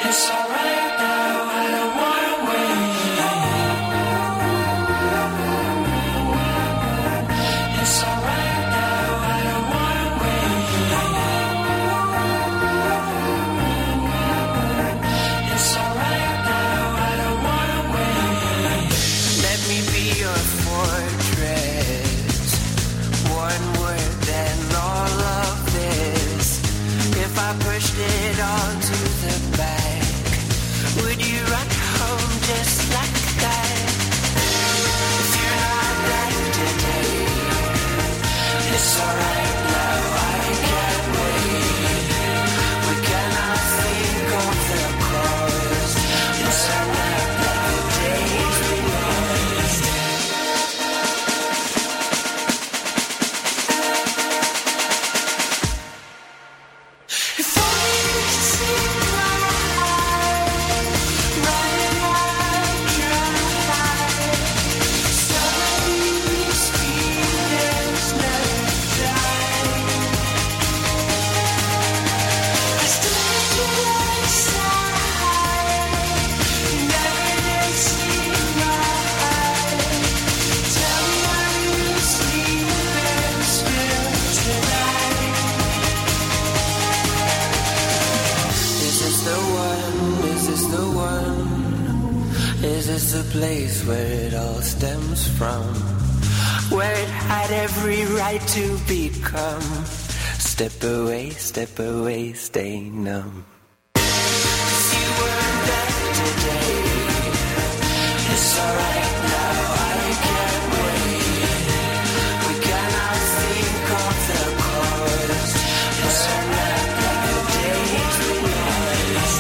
is the place where it all stems from, where it had every right to become. Step away, stay numb. 'Cause you weren't there today. It's alright now, I can't wait. We cannot think of the cause. It's alright like the days we lost.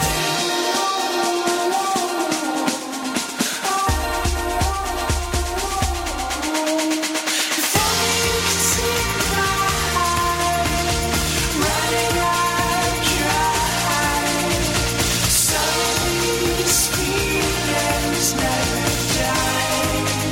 If only you could see my heart, running out dry. Some of these feelings never die.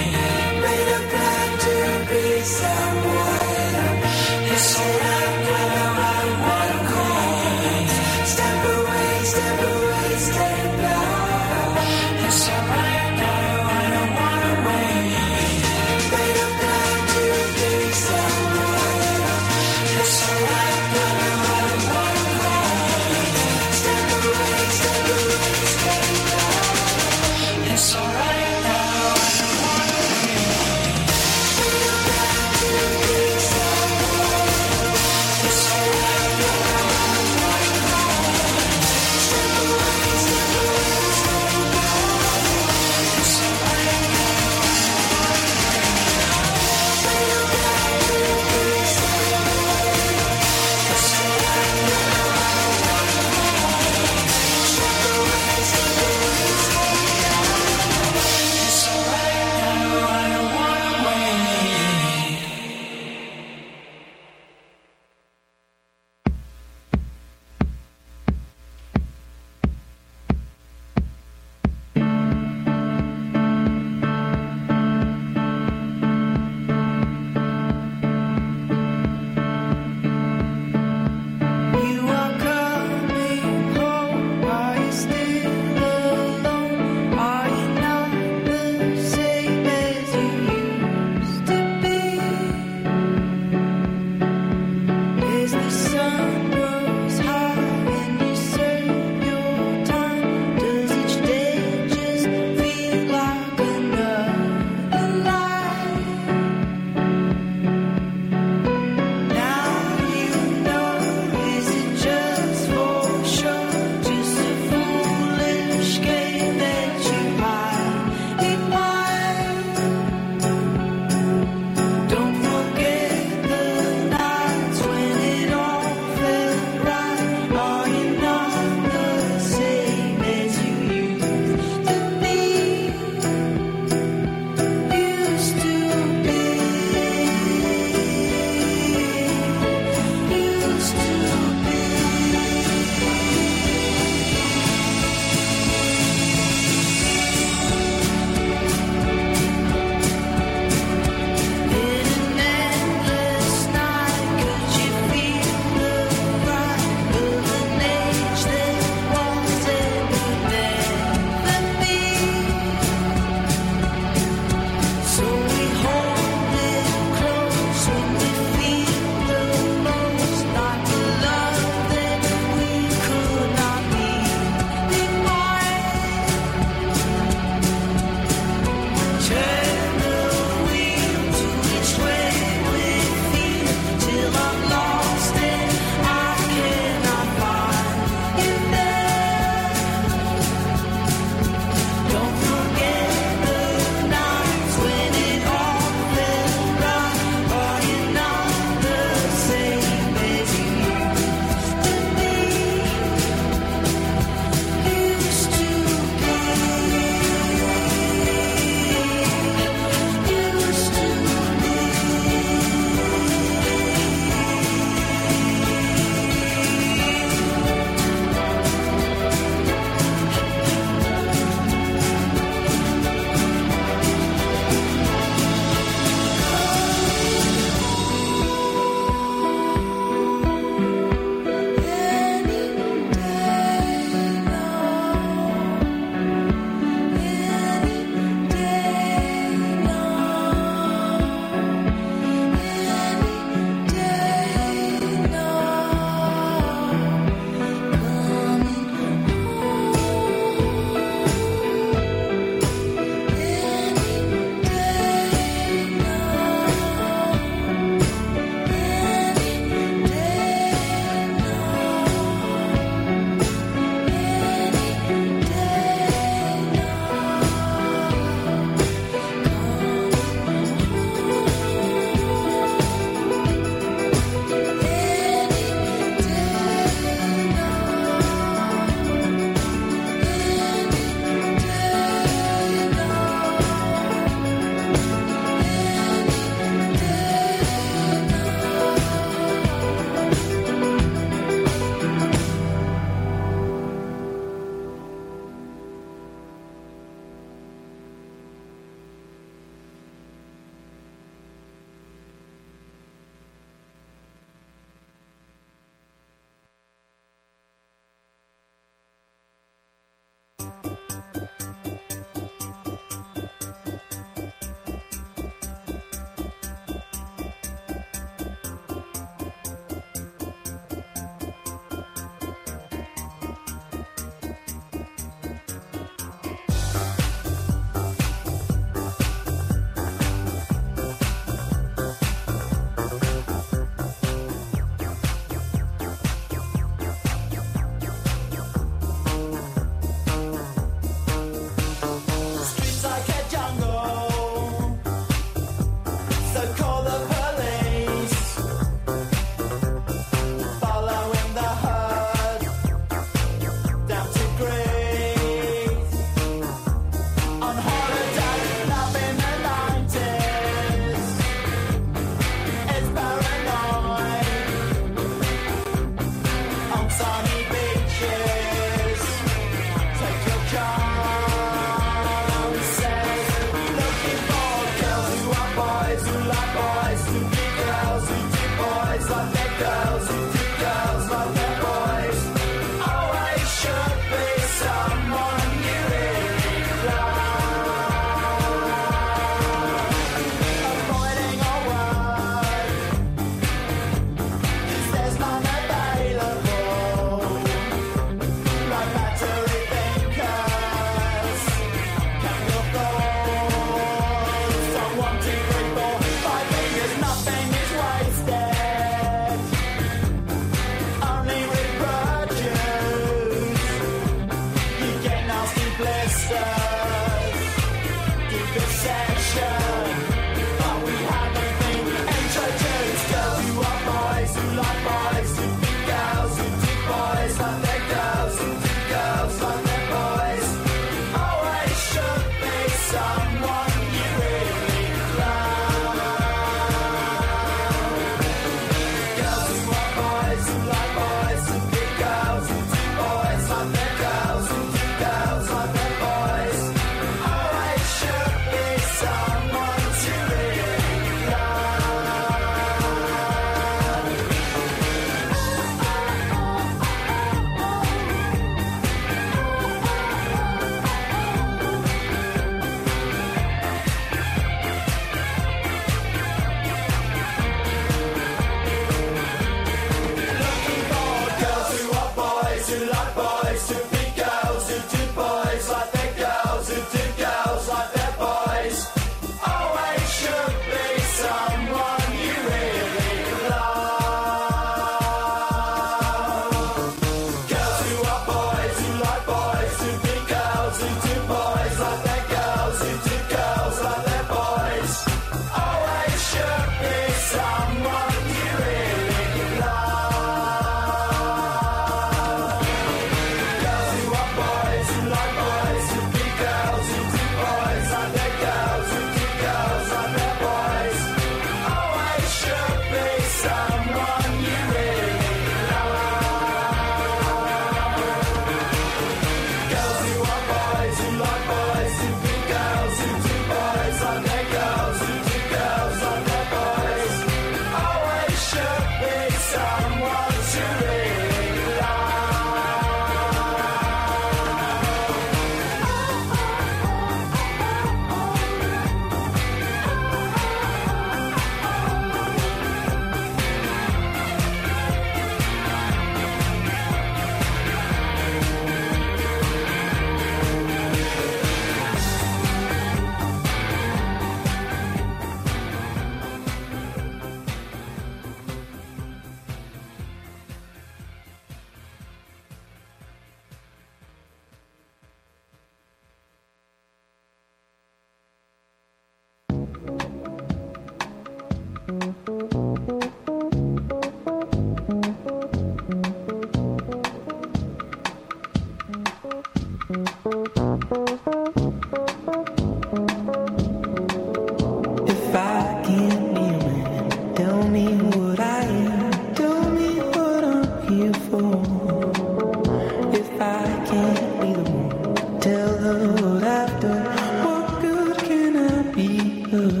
you for? If I can't be the one to tell her what I've done, what good can I be her?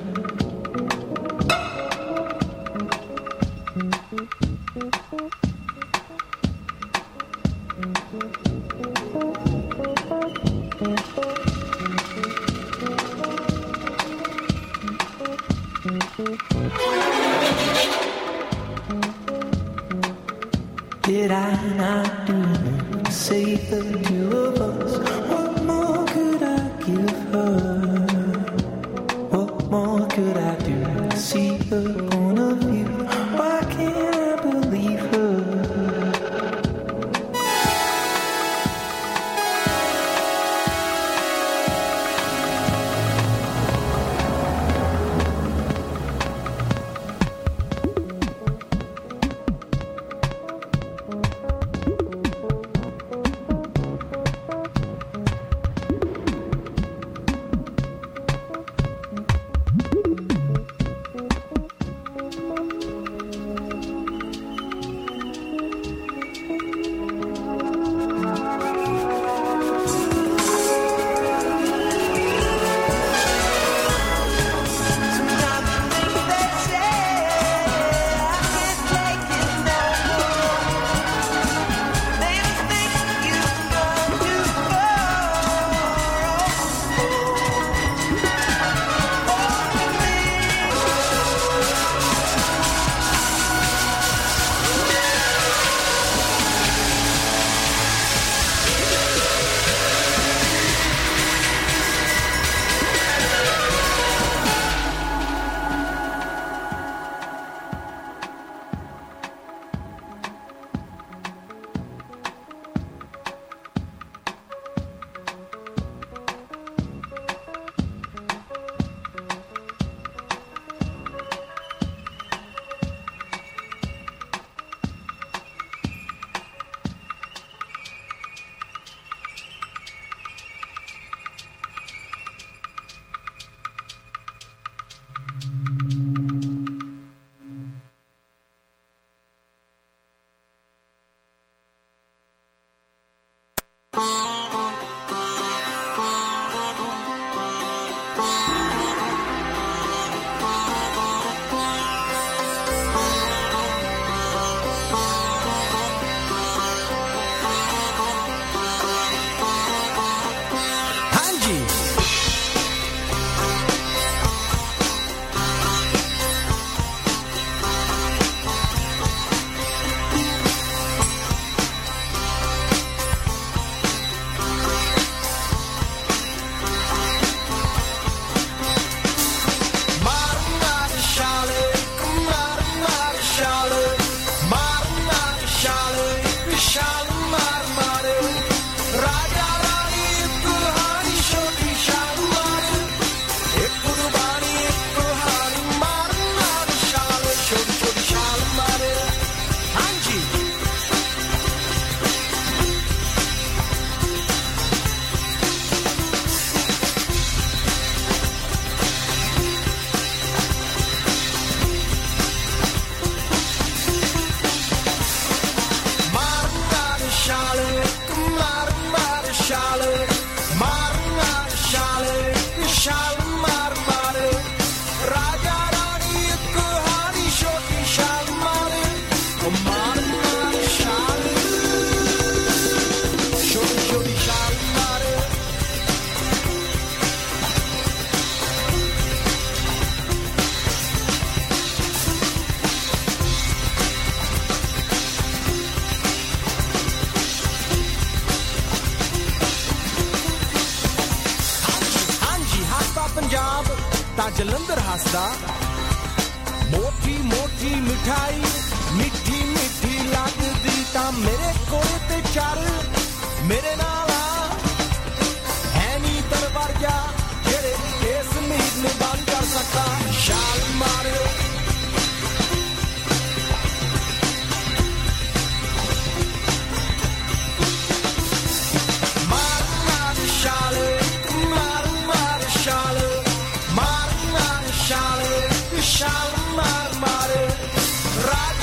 Did I not do enough to save the two of us? What more could I give her? What more could I do to see her point of view? Why can't I believe her? Jalandhar ਹੱਸਦਾ ਮੋਟੀ ਮੋਟੀ ਮਿਠਾਈ ਮਿੱਠੀ ਮਿੱਠੀ ਲੱਗਦੀ ਤਾਂ ਮੇਰੇ ਕੋਲ ਤੇ ਚੱਲ ਮੇਰੇ ਨਾਲ ਆ ਹੈ ਨੀ ਦਰਵਾਜ਼ਾ ਜਿਹੜੇ ਇਸ ਉਮੀਦ ਨੂੰ ਬੰਦ ਕਰ ਸਕਦਾ ਛਾਲ ਮਾਰ Shall mar mar,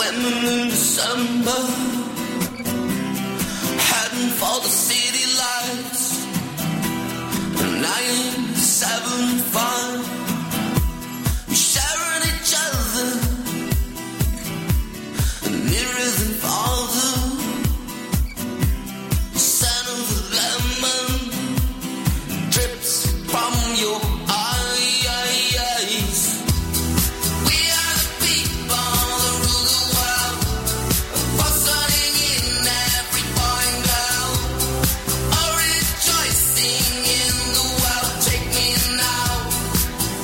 Standing in December, heading for the city lights. 975, we're sharing each other, nearer than farther. The scent of the lemon drips from your eyes. We are the people that rule the world, busting in every boy and girl, all rejoicing in the world. Take me now,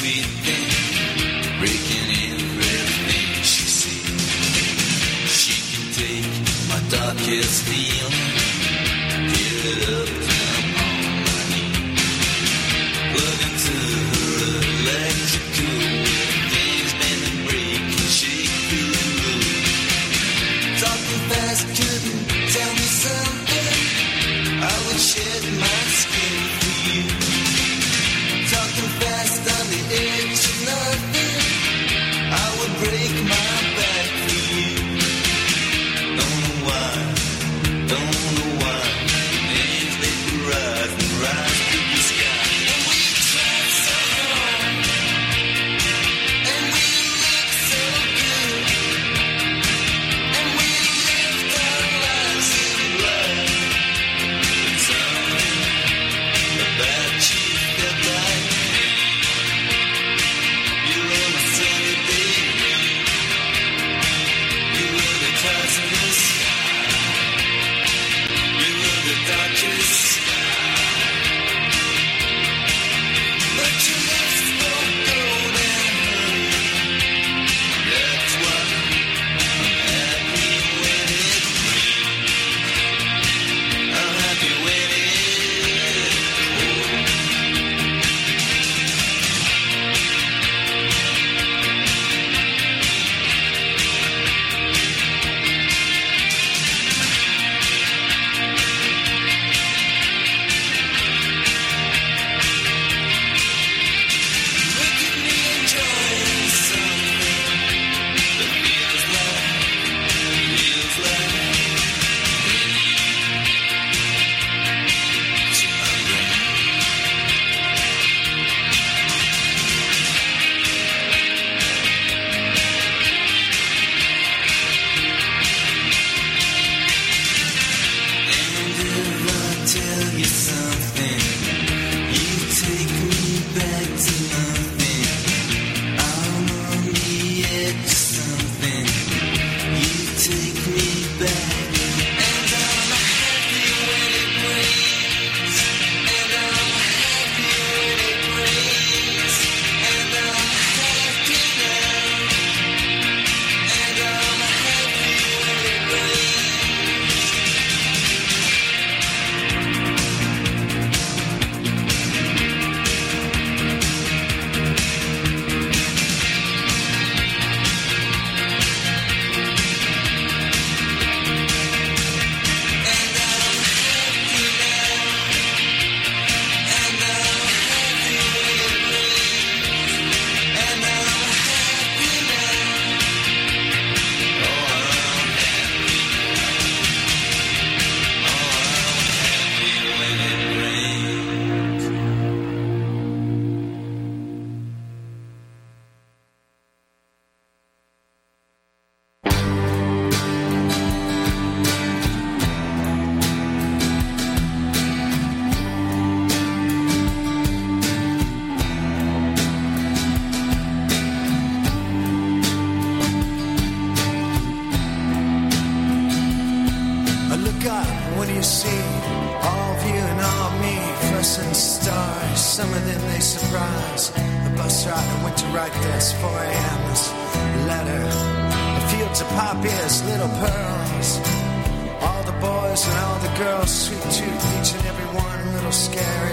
everything, breaking everything she sees. She can take my darkest feeling, get it up down on my knees. Plug into her electrical things, bend and break and shake through the roof. Talking fast couldn't tell me something, I would shed my skin for you. Talking fast on the edge of nothing, I would break my back for you. Don't know why, don't know why. Names they could rise and rise through the sky. And we tried so hard, and we looked so good, and we lived our lives in blood. But something about you felt like you were my sunny baby. You were the clouds in the sky. You were the darkest sky. But your lips spoke golden honey. That's why I'm happy when it rains. I'm happy when it's cold. Look at me enjoying something that feels like to my brain. And if I tell you something, you take me back to nothing. I'm on the edge of something. You take me back, and I'm happy when it rains. And I'm happy when it rains. And I'm happy now. And I'm happy when it rains. Look up when you see all of you and all me, fluorescent stars. Some of them they surprise. The bus rider went to write this 4 a.m. this letter. The fields of poppies, little pearls. All the boys and all the girls, sweet tooth, each and every one a little scary.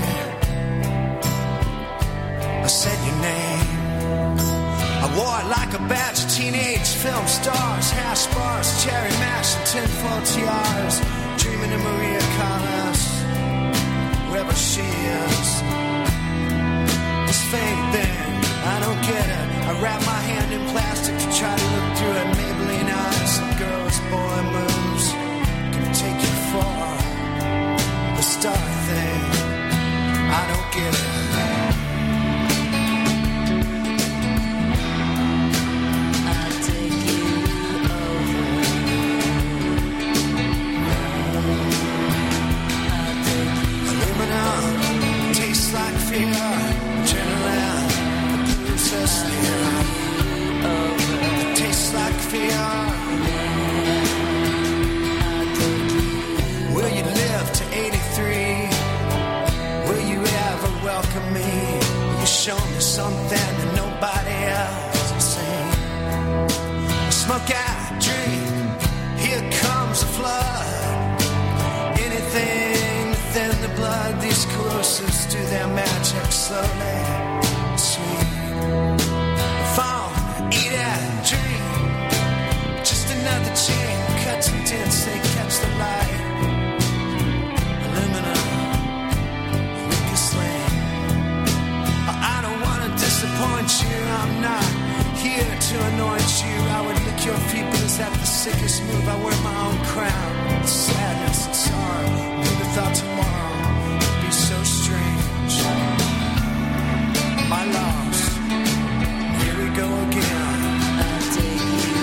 I said your name. I wore it like a badge of teenage film stars, hash bars, cherry mash, and tinfoil tiaras. Dreaming of Maria Callas, wherever she is. This fake thing, I don't get it. I wrap my hand in plastic to try to look through it. Maybelline eyes, and girls, boy moves can take you far. The star thing, I don't get it. Tastes like fear, turn around, the blues are near. smoke out, drink. Here comes the flood. Anything within the blood, these corrosives do their magic slowly. Sweet. Fall, eat and drink. Just another chain, cuts and dents, they catch the light. Aluminum, weakest link. I don't want to disappoint you, I'm not here to anoint you. I would lick your feet, but is that the sickest move? I wear my own crown. Sadness and sorrow. Who'd have thought tomorrow would be so strange? My loss. Here we go again. I'll take you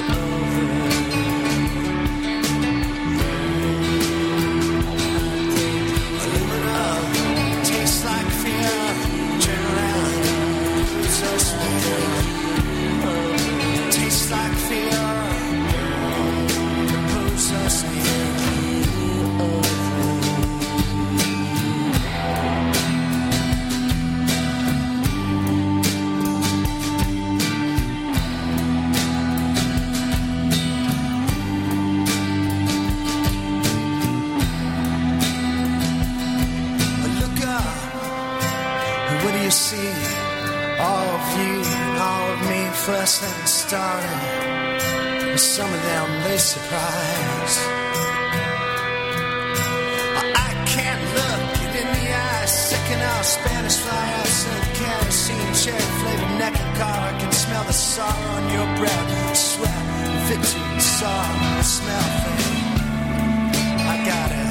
over. Aluminum tastes like fear. Turn around, so sweet. Tastes like fear. Propose us near. Look up, and what do you see? All of you and all of me, first and starting. And some of them they surprise. I can't look it in the eyes. Second out Spanish fly outside kerosene, cherry flavored neck and car. I can smell the sorrow on your breath, sweat, victory, sorrow, smell thing. I got it.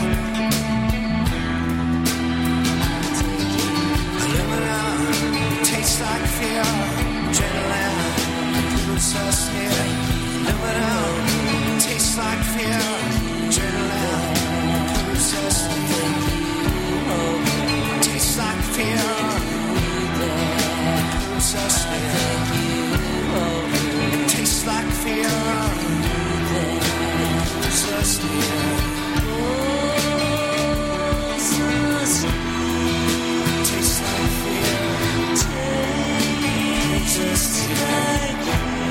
Aluminum tastes like fear. Adrenaline moves us near. Aluminum tastes like fear. Adrenaline moves us near. Tastes like fear. Moves us near. Tastes like fear. Moves us near. Tastes like fear. Just like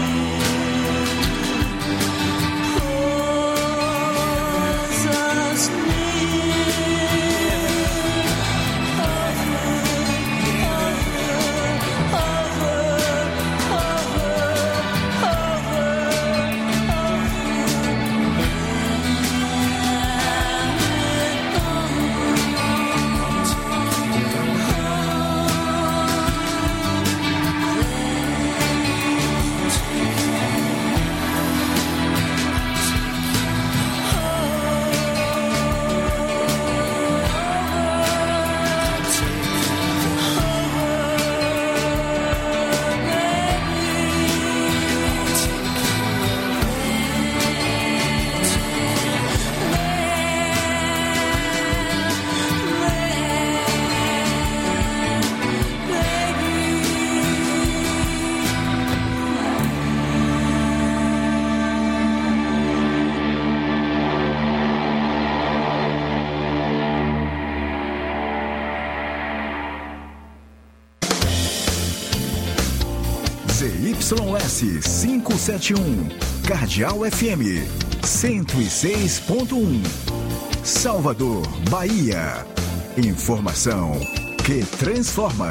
ZYS 571, Cardeal FM 106.1, Salvador, Bahia. Informação que transforma.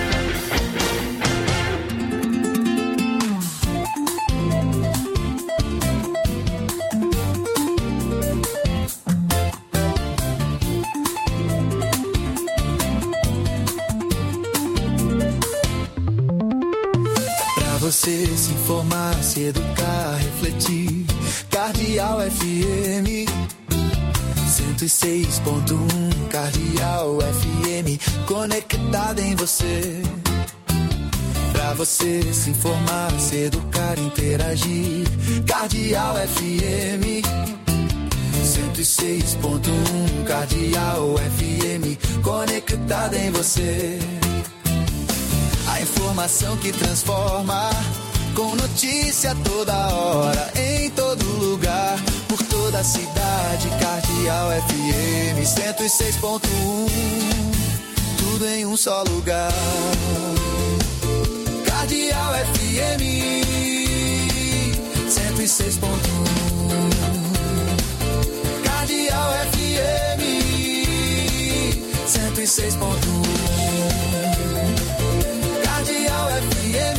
Você se informar, se educar, refletir. Cardeal FM 106.1, Cardeal FM, conectada em você. Pra você se informar, se educar, interagir. Cardeal FM 106.1, Cardeal FM, conectada em você. A informação que transforma, com notícia toda hora, em todo lugar, por toda a cidade. Cardeal FM 106.1, tudo em um só lugar. Cardeal FM 106.1. 106.1 Cardeal FM 106.1 Cardeal FM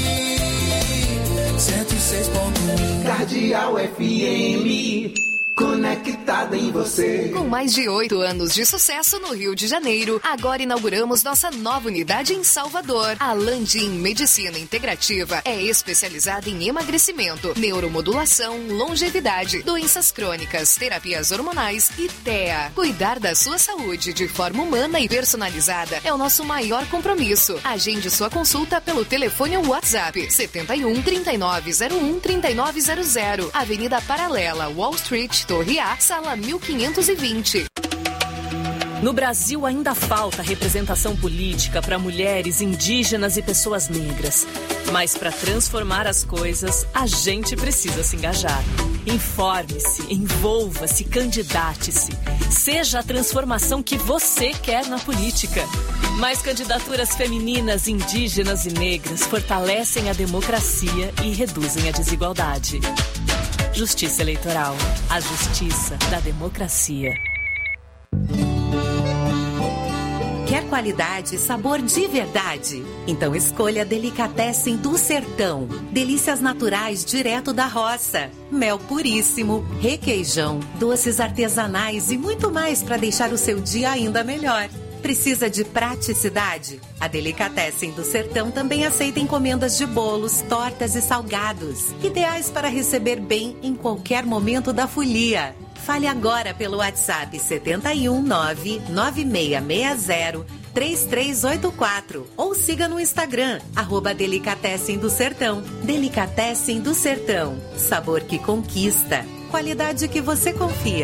106.1 Cardeal FM, conectada em você. Com mais de 8 anos de sucesso no Rio de Janeiro, agora inauguramos nossa nova unidade em Salvador. A Landim Medicina Integrativa é especializada em emagrecimento, neuromodulação, longevidade, doenças crônicas, terapias hormonais e TEA. Cuidar da sua saúde de forma humana e personalizada é o nosso maior compromisso. Agende sua consulta pelo telefone ou WhatsApp 71 3901 3900, Avenida Paralela, Wall Street, Torre A, sala 1520. No Brasil ainda falta representação política para mulheres, indígenas e pessoas negras. Mas para transformar as coisas, a gente precisa se engajar. Informe-se, envolva-se, candidate-se. Seja a transformação que você quer na política. Mais candidaturas femininas, indígenas e negras fortalecem a democracia e reduzem a desigualdade. Justiça Eleitoral. A justiça da democracia. Quer qualidade e sabor de verdade? Então escolha Delicatessen do Sertão. Delícias naturais direto da roça. Mel puríssimo, requeijão, doces artesanais e muito mais para deixar o seu dia ainda melhor. Precisa de praticidade? A Delicatessen do Sertão também aceita encomendas de bolos, tortas e salgados, ideais para receber bem em qualquer momento da folia. Fale agora pelo WhatsApp 719-9660-3384 ou siga no Instagram, @Delicatessen do Sertão. Delicatessen do Sertão. Sabor que conquista. Qualidade que você confia.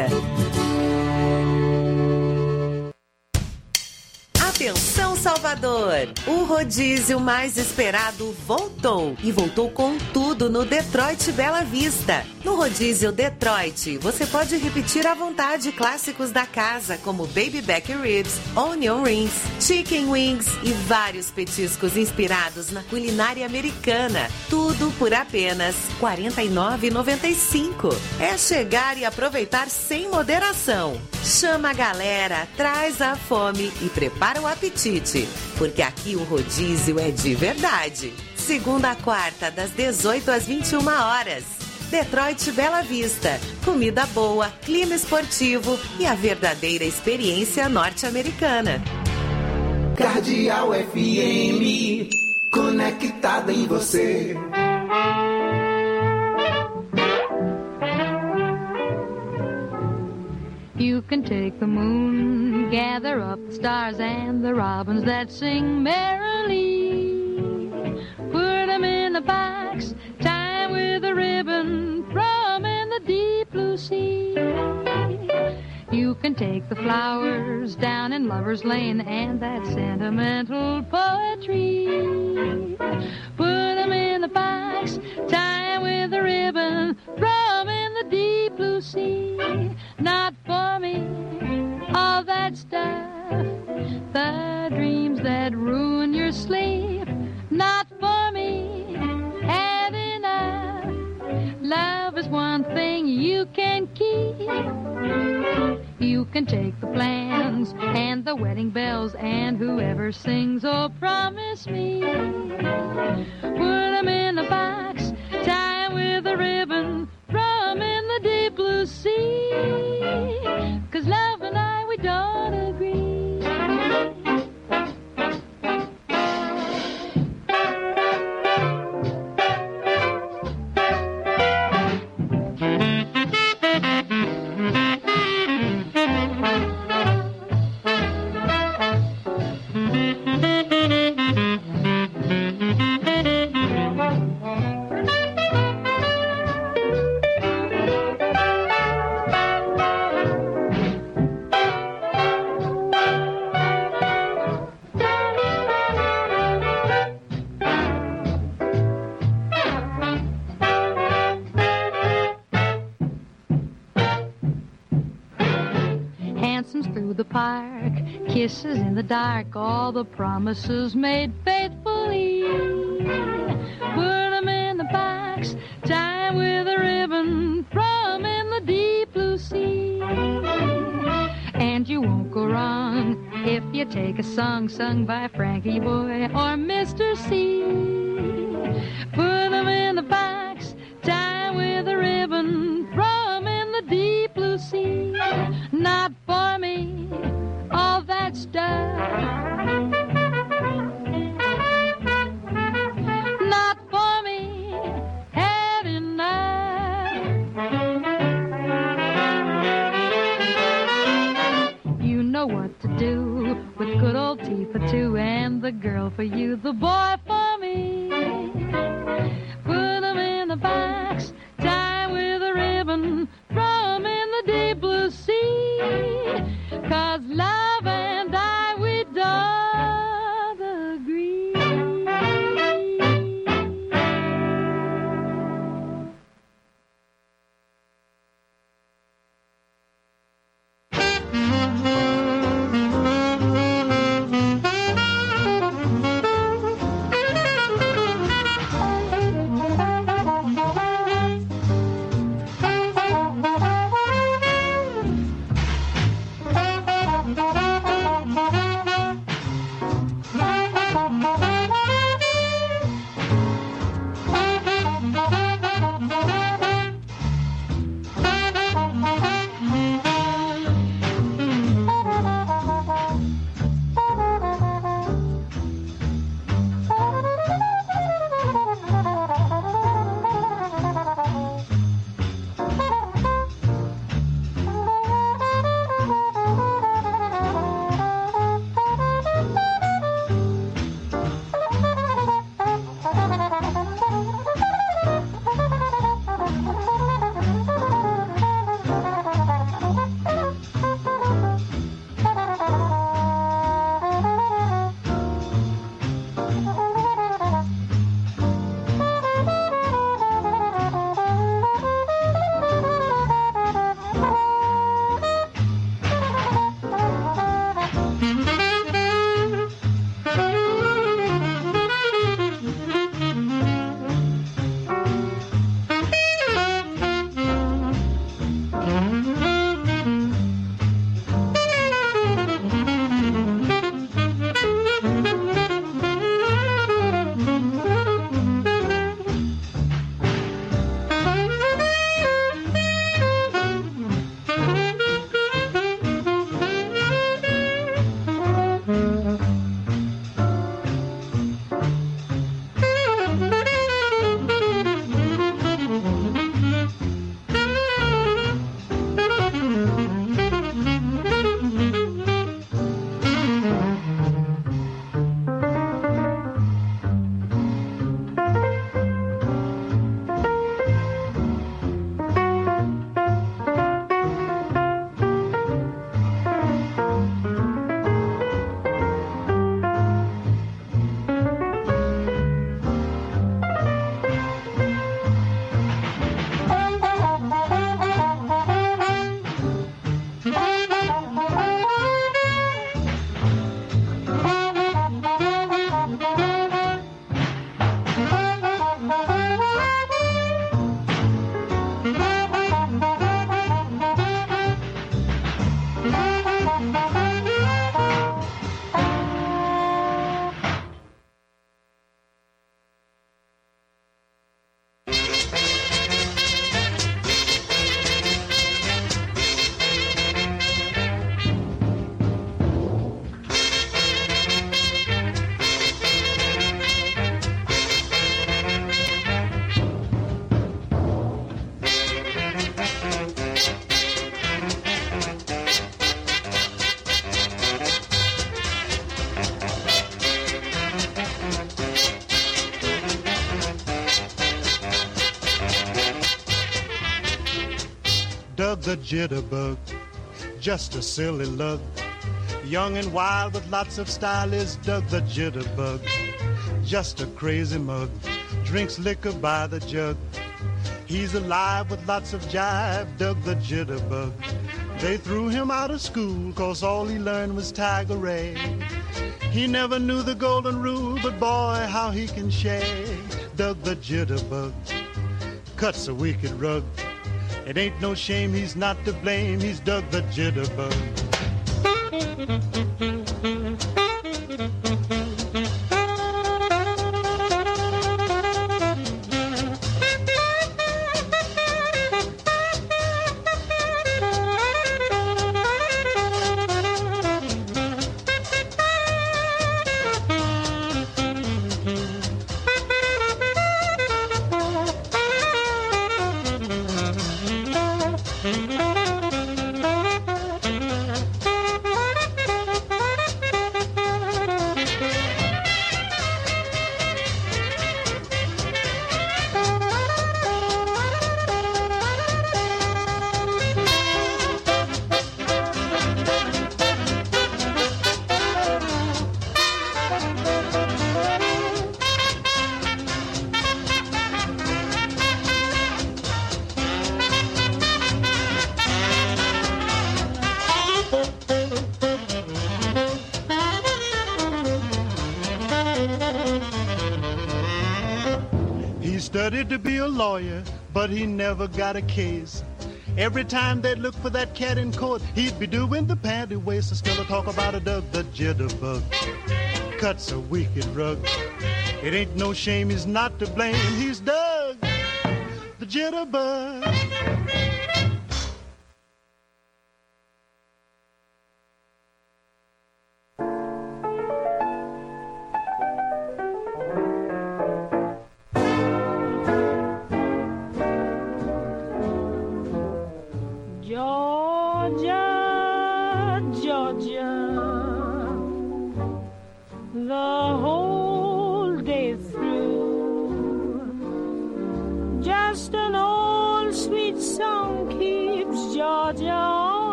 Atenção, Salvador! O rodízio mais esperado voltou e voltou com tudo no Detroit Bela Vista. No rodízio Detroit, você pode repetir à vontade clássicos da casa como Baby Back Ribs, Onion Rings, Chicken Wings e vários petiscos inspirados na culinária americana. Tudo por apenas R$ 49,95. É chegar e aproveitar sem moderação. Chama a galera, traz a fome e prepara o apetite, porque aqui o rodízio é de verdade. Segunda a quarta, das 18 às 21 horas. Detroit Bela Vista. Comida boa, clima esportivo e a verdadeira experiência norte-americana. Cardeal FM, conectada em você. You can take the moon, gather up the stars and the robins that sing merrily. Put them in a box, tie with a ribbon, throw them in the deep blue sea. You can take the flowers down in Lover's Lane and that sentimental poetry. Put them in the box, tie with a ribbon, throw them in the deep blue sea. Not for me, all that stuff, the dreams that ruin your sleep. Not for me, had enough. Love is one thing you can keep. You can take the plans and the wedding bells and whoever sings, oh promise me. Put them in a box, tie with a ribbon, throw them in the deep blue sea. 'Cause love and I, we don't agree. The park, kisses in the dark, all the promises made faithfully. Put them in the box, tie with a ribbon. take a song sung by Frankie Boy or Mr. C. Put them in the box, tie with a ribbon, throw them in the deep blue sea. Not for me, all that stuff. Not for me, had enough. You know what to do with good old tea for two and the girl for you, the boy for me. Put them in a box, tie with a ribbon, throw them in the deep blue sea. 'Cause love and I, we don't agree. Doug the jitterbug, just a silly lug. Young and wild with lots of style is Doug the jitterbug. Just a crazy mug, drinks liquor by the jug. He's alive with lots of jive, Doug the jitterbug. They threw him out of school 'cause all he learned was Tiger-Ray. He never knew the golden rule, but boy, how he can shake. Doug the jitterbug cuts a wicked rug. It ain't no shame, he's not to blame, he's Doug the jitterbug. Studied to be a lawyer, but he never got a case. Every time they'd look for that cat in court, he'd be doing the panty waist. Still a talk about a Doug the jitterbug. Cuts a wicked rug. It ain't no shame he's not to blame. He's Doug the jitterbug.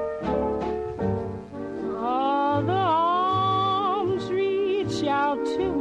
Out to